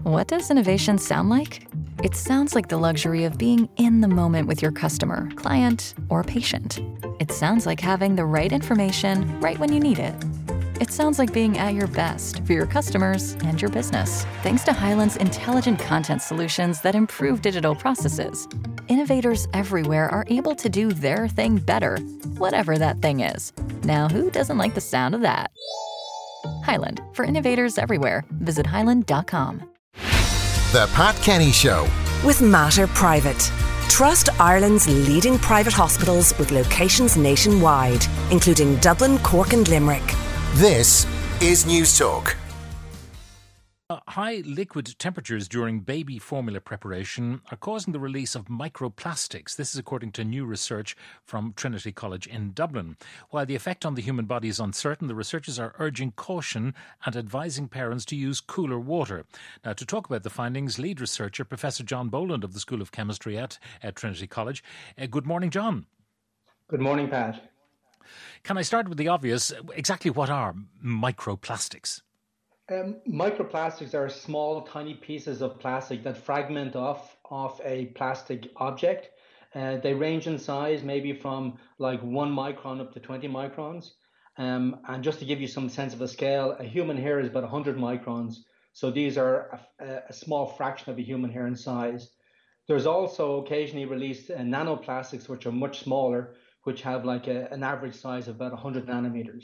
What does innovation sound like? It sounds like the luxury of being in the moment with your customer, client, or patient. It sounds like having the right information right when you need it. It sounds like being at your best for your customers and your business. Thanks to Hyland's intelligent content solutions that improve digital processes, innovators everywhere are able to do their thing better, whatever that thing is. Now, who doesn't like the sound of that? Hyland, for innovators everywhere. Visit hyland.com. The Pat Kenny Show with Mater Private. Trust Ireland's leading private hospitals with locations nationwide, including Dublin, Cork and Limerick. This is News Talk. High liquid temperatures during baby formula preparation are causing the release of microplastics. This is according to new research from Trinity College in Dublin. While the effect on the human body is uncertain, the researchers are urging caution and advising parents to use cooler water. Now, to talk about the findings, lead researcher Professor John Boland of the School of Chemistry at Trinity College. Good morning, John. Good morning, Pat. Can I start with the obvious? Exactly what are microplastics? Microplastics are small, tiny pieces of plastic that fragment off a plastic object. They range in size, maybe from like 1 micron up to 20 microns. And just to give you some sense of a scale, a human hair is about 100 microns. So these are a small fraction of a human hair in size. There's also occasionally released nanoplastics, which are much smaller, which have like an average size of about 100 nanometers.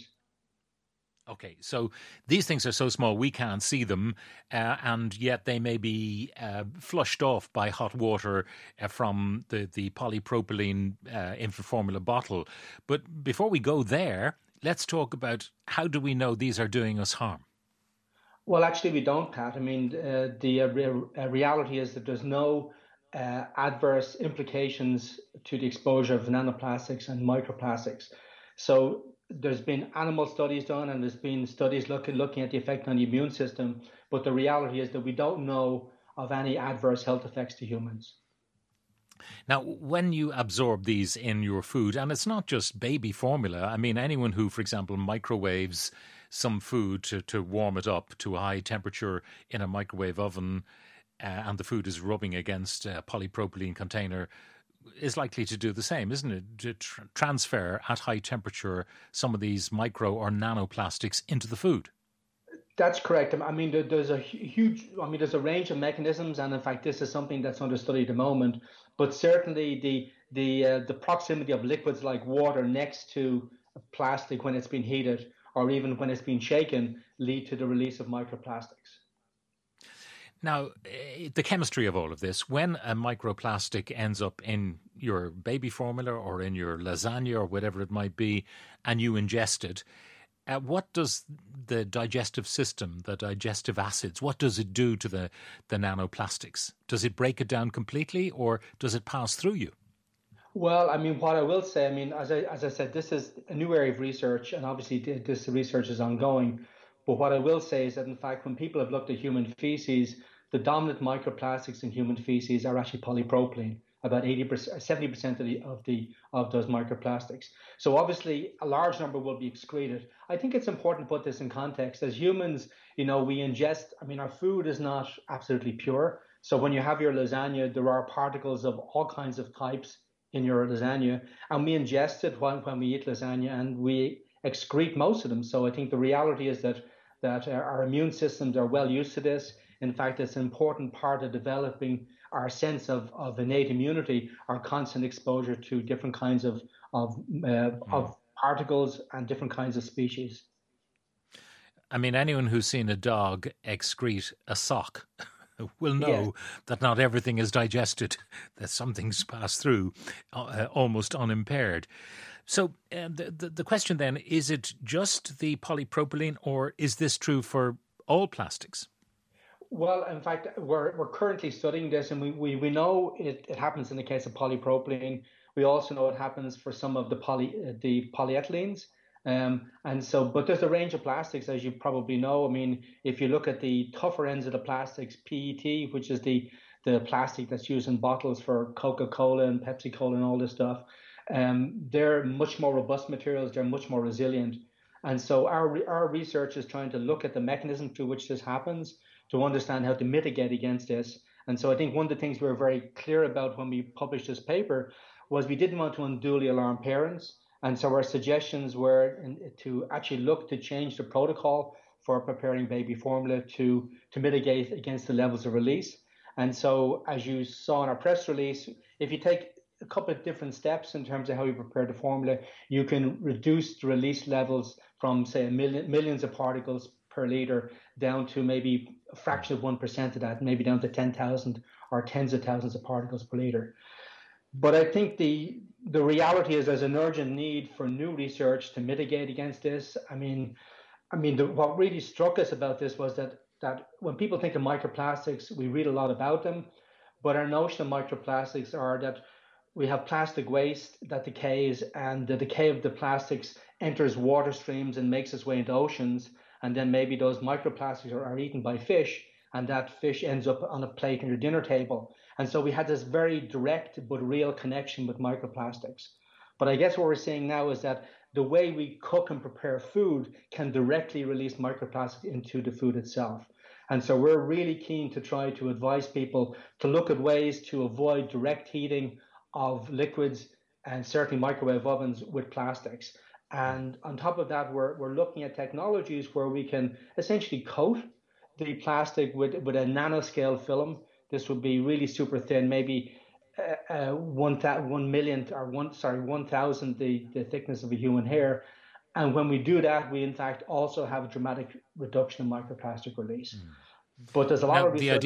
Okay, so these things are so small we can't see them, and yet they may be flushed off by hot water from the polypropylene infant formula bottle. But before we go there, let's talk about how do we know these are doing us harm? Well, actually, we don't, Pat. I mean, the reality is that there's no adverse implications to the exposure of nanoplastics and microplastics. So there's been animal studies done and there's been studies looking at the effect on the immune system. But the reality is that we don't know of any adverse health effects to humans. Now, when you absorb these in your food, and it's not just baby formula, I mean, anyone who, for example, microwaves some food to warm it up to a high temperature in a microwave oven, and the food is rubbing against a polypropylene container, is likely to do the same, isn't it? To transfer at high temperature some of these micro or nanoplastics into the food. That's correct. I mean, there's a range of mechanisms, and in fact, this is something that's under study at the moment. But certainly, the proximity of liquids like water next to plastic when it's been heated, or even when it's been shaken, lead to the release of microplastics. Now, the chemistry of all of this, when a microplastic ends up in your baby formula or in your lasagna or whatever it might be, and you ingest it, what does the digestive system, the digestive acids, what does it do to the nanoplastics? Does it break it down completely or does it pass through you? Well, I mean, what I will say, I mean, as I said, this is a new area of research, and obviously this research is ongoing. But what I will say is that, in fact, when people have looked at human feces, the dominant microplastics in human feces are actually polypropylene, about 80%, 70% of those microplastics. So obviously, a large number will be excreted. I think it's important to put this in context. As humans, we ingest, I mean, our food is not absolutely pure. So when you have your lasagna, there are particles of all kinds of types in your lasagna, and we ingest it when we eat lasagna, and we excrete most of them. So I think the reality is that our immune systems are well used to this. In fact, it's an important part of developing our sense of innate immunity, our constant exposure to different kinds of particles and different kinds of species. I mean, anyone who's seen a dog excrete a sock will know that not everything is digested, that some things pass through almost unimpaired. So the question then, is it just the polypropylene, or is this true for all plastics? Well, in fact, we're currently studying this, and we know it happens in the case of polypropylene. We also know it happens for some of the polyethylenes. But there's a range of plastics, as you probably know. I mean, if you look at the tougher ends of the plastics, PET, which is the plastic that's used in bottles for Coca-Cola and Pepsi-Cola and all this stuff, they're much more robust materials. They're much more resilient. And so our research is trying to look at the mechanism through which this happens. to understand how to mitigate against this. And so I think one of the things we were very clear about when we published this paper was we didn't want to unduly alarm parents. And so our suggestions were to actually look to change the protocol for preparing baby formula to mitigate against the levels of release. And so as you saw in our press release, if you take a couple of different steps in terms of how you prepare the formula, you can reduce the release levels from, say, millions of particles per litre down to maybe a fraction of 1% of that, maybe down to 10,000 or tens of thousands of particles per litre. But I think the reality is there's an urgent need for new research to mitigate against this. What really struck us about this was that when people think of microplastics, we read a lot about them, but our notion of microplastics are that we have plastic waste that decays, and the decay of the plastics enters water streams and makes its way into oceans, and then maybe those microplastics are eaten by fish, and that fish ends up on a plate on your dinner table. And so we had this very direct but real connection with microplastics. But I guess what we're seeing now is that the way we cook and prepare food can directly release microplastics into the food itself. And so we're really keen to try to advise people to look at ways to avoid direct heating of liquids and certainly microwave ovens with plastics. And on top of that, we're looking at technologies where we can essentially coat the plastic with a nanoscale film. This would be really super thin, maybe 1,000 the thickness of a human hair. And when we do that, we in fact also have a dramatic reduction in microplastic release. But there's a lot of research.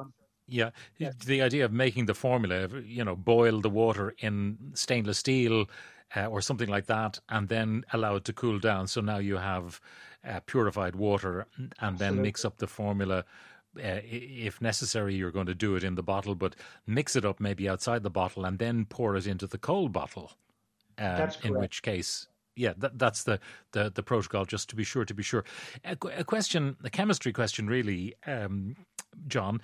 The idea of making the formula, boil the water in stainless steel or something like that, and then allow it to cool down. So now you have purified water, and then mix up the formula. If necessary, you're going to do it in the bottle, but mix it up maybe outside the bottle and then pour it into the cold bottle. That's correct. In which case, that's the protocol, just to be sure. A chemistry question, really, John.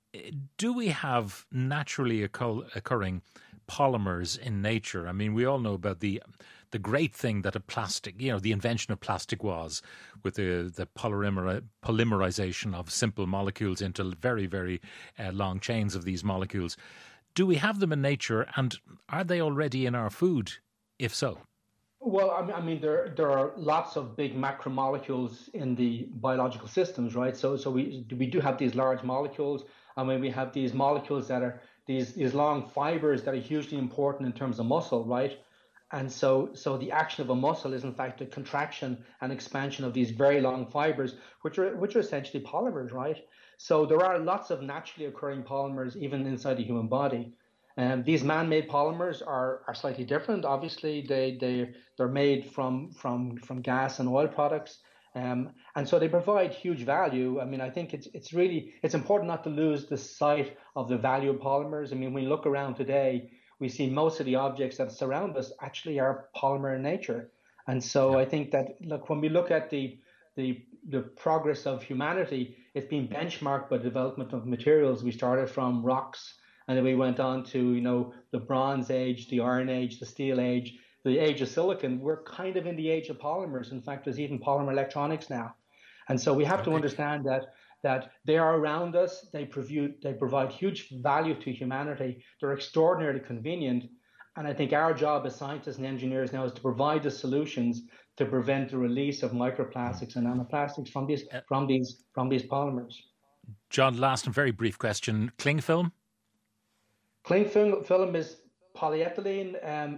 Do we have naturally occurring polymers in nature? I mean, we all know about the great thing that a plastic, the invention of plastic was, with the polymerization of simple molecules into very, very long chains of these molecules. Do we have them in nature, and are they already in our food, if so? Well, there are lots of big macromolecules in the biological systems, right? So we do have these large molecules. We have these molecules that are these long fibers that are hugely important in terms of muscle, right? And so the action of a muscle is in fact the contraction and expansion of these very long fibers, which are essentially polymers, right? So there are lots of naturally occurring polymers even inside the human body. And these man-made polymers are slightly different. Obviously, they're made from gas and oil products. And so they provide huge value. I think it's important not to lose the sight of the value of polymers. When we look around today, we see most of the objects that surround us actually are polymer in nature. And so I think that, when we look at the progress of humanity, it's been benchmarked by the development of materials. We started from rocks, and then we went on to, the Bronze Age, the Iron Age, the Steel Age, the age of silicon. We're kind of in the age of polymers. In fact, there's even polymer electronics now. And so we have to understand that they are around us. They provide huge value to humanity. They're extraordinarily convenient. And I think our job as scientists and engineers now is to provide the solutions to prevent the release of microplastics and nanoplastics from these polymers. John, last and very brief question. Cling film? Cling film is polyethylene.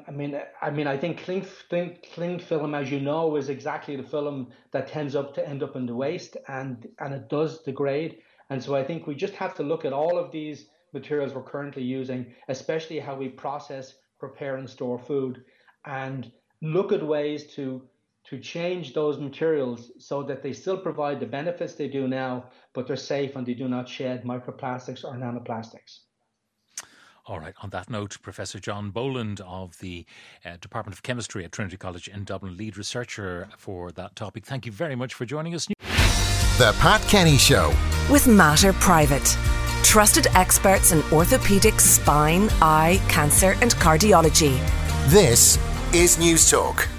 I think cling film, as you know, is exactly the film that tends to end up in the waste, and it does degrade. And so I think we just have to look at all of these materials we're currently using, especially how we process, prepare, and store food, and look at ways to change those materials so that they still provide the benefits they do now, but they're safe and they do not shed microplastics or nanoplastics. All right. On that note, Professor John Boland of the Department of Chemistry at Trinity College in Dublin, lead researcher for that topic. Thank you very much for joining us. The Pat Kenny Show with Mater Private. Trusted experts in orthopaedics, spine, eye, cancer and cardiology. This is News Talk.